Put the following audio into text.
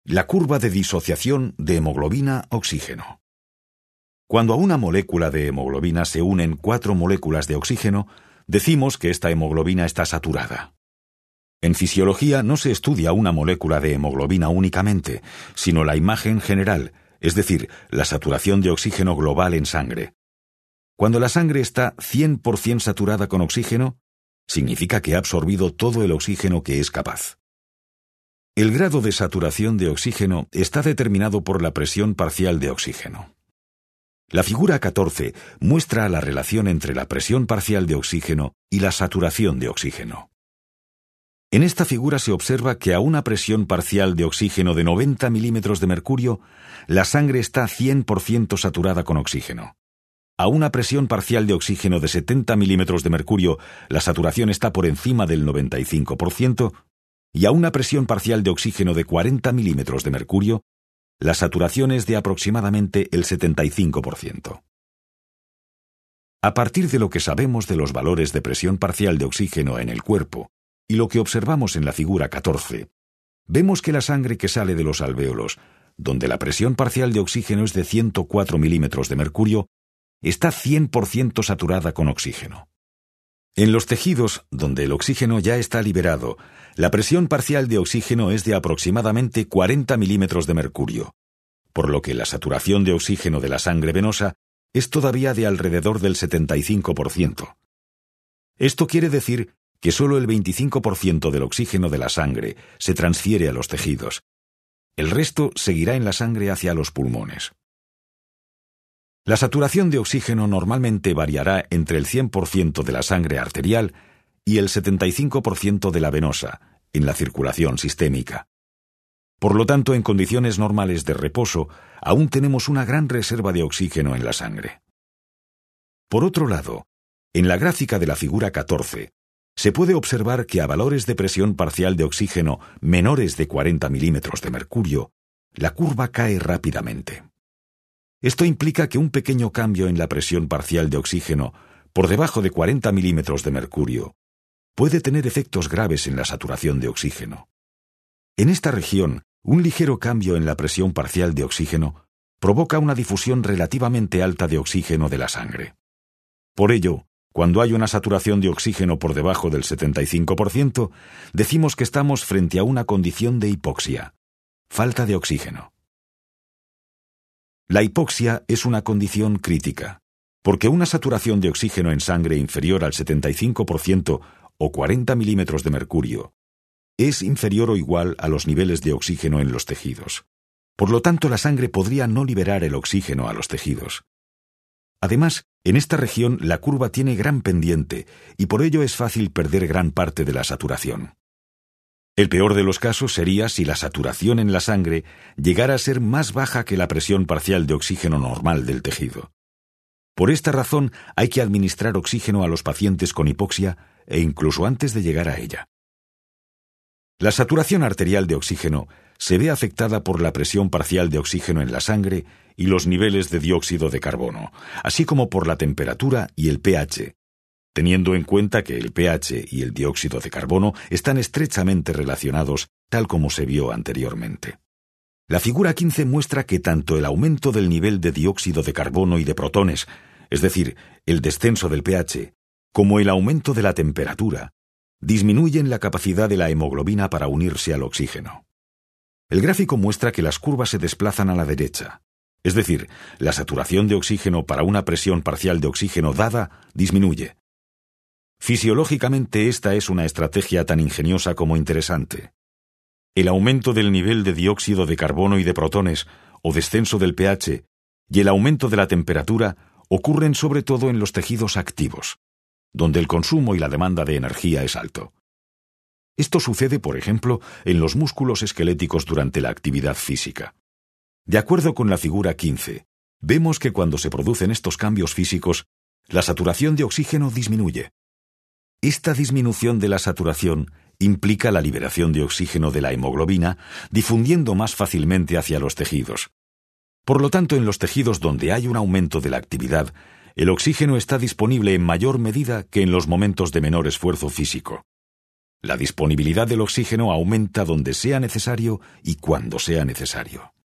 La curva de disociación de hemoglobina-oxígeno. Cuando a una molécula de hemoglobina se unen 4 moléculas de oxígeno, decimos que esta hemoglobina está saturada. En fisiología no se estudia una molécula de hemoglobina únicamente, sino la imagen general, es decir, la saturación de oxígeno global en sangre. Cuando la sangre está 100% saturada con oxígeno, significa que ha absorbido todo el oxígeno que es capaz. El grado de saturación de oxígeno está determinado por la presión parcial de oxígeno. La figura 14 muestra la relación entre la presión parcial de oxígeno y la saturación de oxígeno. En esta figura se observa que a una presión parcial de oxígeno de 90 milímetros de mercurio, la sangre está 100% saturada con oxígeno. A una presión parcial de oxígeno de 70 milímetros de mercurio, la saturación está por encima del 95%, y a una presión parcial de oxígeno de 40 milímetros de mercurio, la saturación es de aproximadamente el 75%. A partir de lo que sabemos de los valores de presión parcial de oxígeno en el cuerpo y lo que observamos en la figura 14, vemos que la sangre que sale de los alvéolos, donde la presión parcial de oxígeno es de 104 milímetros de mercurio, está 100% saturada con oxígeno. En los tejidos, donde el oxígeno ya está liberado, la presión parcial de oxígeno es de aproximadamente 40 milímetros de mercurio, por lo que la saturación de oxígeno de la sangre venosa es todavía de alrededor del 75%. Esto quiere decir que solo el 25% del oxígeno de la sangre se transfiere a los tejidos. El resto seguirá en la sangre hacia los pulmones. La saturación de oxígeno normalmente variará entre el 100% de la sangre arterial y el 75% de la venosa, en la circulación sistémica. Por lo tanto, en condiciones normales de reposo, aún tenemos una gran reserva de oxígeno en la sangre. Por otro lado, en la gráfica de la figura 14, se puede observar que a valores de presión parcial de oxígeno menores de 40 milímetros de mercurio, la curva cae rápidamente. Esto implica que un pequeño cambio en la presión parcial de oxígeno, por debajo de 40 milímetros de mercurio, puede tener efectos graves en la saturación de oxígeno. En esta región, un ligero cambio en la presión parcial de oxígeno provoca una difusión relativamente alta de oxígeno de la sangre. Por ello, cuando hay una saturación de oxígeno por debajo del 75%, decimos que estamos frente a una condición de hipoxia, falta de oxígeno. La hipoxia es una condición crítica, porque una saturación de oxígeno en sangre inferior al 75% o 40 milímetros de mercurio es inferior o igual a los niveles de oxígeno en los tejidos. Por lo tanto, la sangre podría no liberar el oxígeno a los tejidos. Además, en esta región la curva tiene gran pendiente y por ello es fácil perder gran parte de la saturación. El peor de los casos sería si la saturación en la sangre llegara a ser más baja que la presión parcial de oxígeno normal del tejido. Por esta razón hay que administrar oxígeno a los pacientes con hipoxia e incluso antes de llegar a ella. La saturación arterial de oxígeno se ve afectada por la presión parcial de oxígeno en la sangre y los niveles de dióxido de carbono, así como por la temperatura y el pH, teniendo en cuenta que el pH y el dióxido de carbono están estrechamente relacionados, tal como se vio anteriormente. La figura 15 muestra que tanto el aumento del nivel de dióxido de carbono y de protones, es decir, el descenso del pH, como el aumento de la temperatura, disminuyen la capacidad de la hemoglobina para unirse al oxígeno. El gráfico muestra que las curvas se desplazan a la derecha, es decir, la saturación de oxígeno para una presión parcial de oxígeno dada disminuye. Fisiológicamente esta es una estrategia tan ingeniosa como interesante. El aumento del nivel de dióxido de carbono y de protones, o descenso del pH, y el aumento de la temperatura ocurren sobre todo en los tejidos activos, donde el consumo y la demanda de energía es alto. Esto sucede, por ejemplo, en los músculos esqueléticos durante la actividad física. De acuerdo con la figura 15, vemos que cuando se producen estos cambios físicos, la saturación de oxígeno disminuye. Esta disminución de la saturación implica la liberación de oxígeno de la hemoglobina, difundiendo más fácilmente hacia los tejidos. Por lo tanto, en los tejidos donde hay un aumento de la actividad, el oxígeno está disponible en mayor medida que en los momentos de menor esfuerzo físico. La disponibilidad del oxígeno aumenta donde sea necesario y cuando sea necesario.